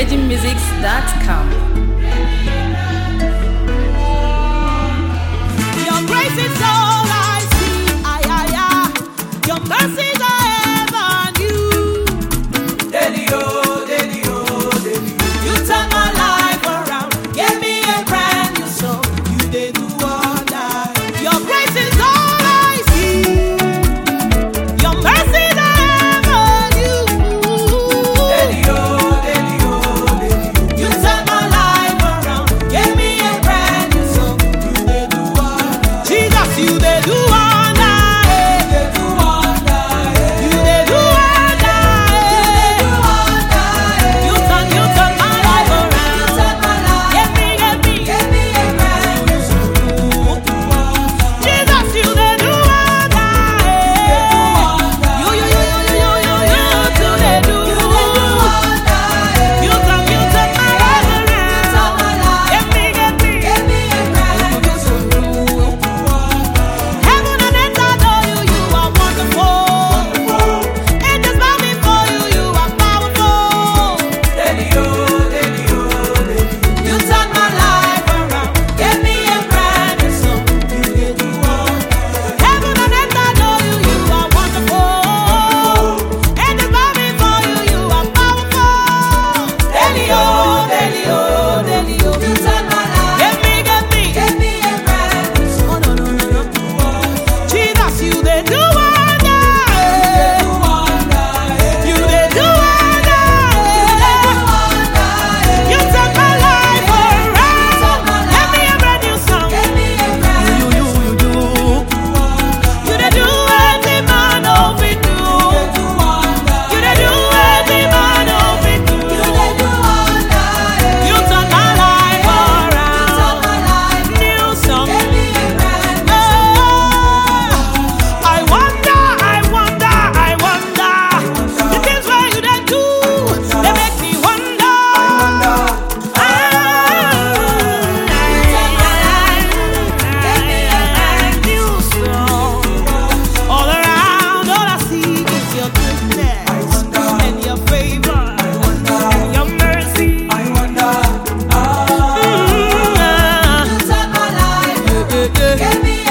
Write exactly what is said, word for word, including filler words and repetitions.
virgin music dot com. Your grace is all I see. Ay, ay, ay. Your mercies are ever new. Daily, oh, daily, oh, daily. You turn my life around, gave me a brand new song. You did do wonder. Your grace is all I see. Your mercies are ever new. Daily, oh, daily, oh, daily. You turn my life around, gave me a brand new song. You did do wonder. Jesus, you did do wonder. They do wonder, eh. You did do wonder. They do wonder, eh. You turn, you turn my life around. You turn my life. Give me, give me. Give me a brand new song. You do wonder. Jesus, you did do wonder. You, you, you, you, you, you, you, you did do. You turn, you turn my life around. Give me, give me. Heaven and earth adore you. You are wonderful. Angels bow before you. You are powerful. You turn my life around. Give me a brand new song. Heaven and earth adore you. You are wonderful. Angels bow before you. You are powerful. Daily, oh, daily, oh, daily, oh. You turn my life. Give me, give me. Give me a brand new song. Oh, no, no, no, no. Jesus, you did do wonder. Do wonder, eh. You did do wonder. You turn my life around. Give me a brand new song. Give me a brand You, you, you, you. You did do everything man of it do. do wonder. You did do everything man of it do. They do wonder, eh. You turn my life Turn my around. life. New song. Give me a brand new I wonder, I wonder, I wonder. The things where you did do, they make me wonder. New song. All around, all I see is your goodness and your favor and your mercy. I wonder, ah, Mm, you turn my life. yeah, yeah, yeah. Give me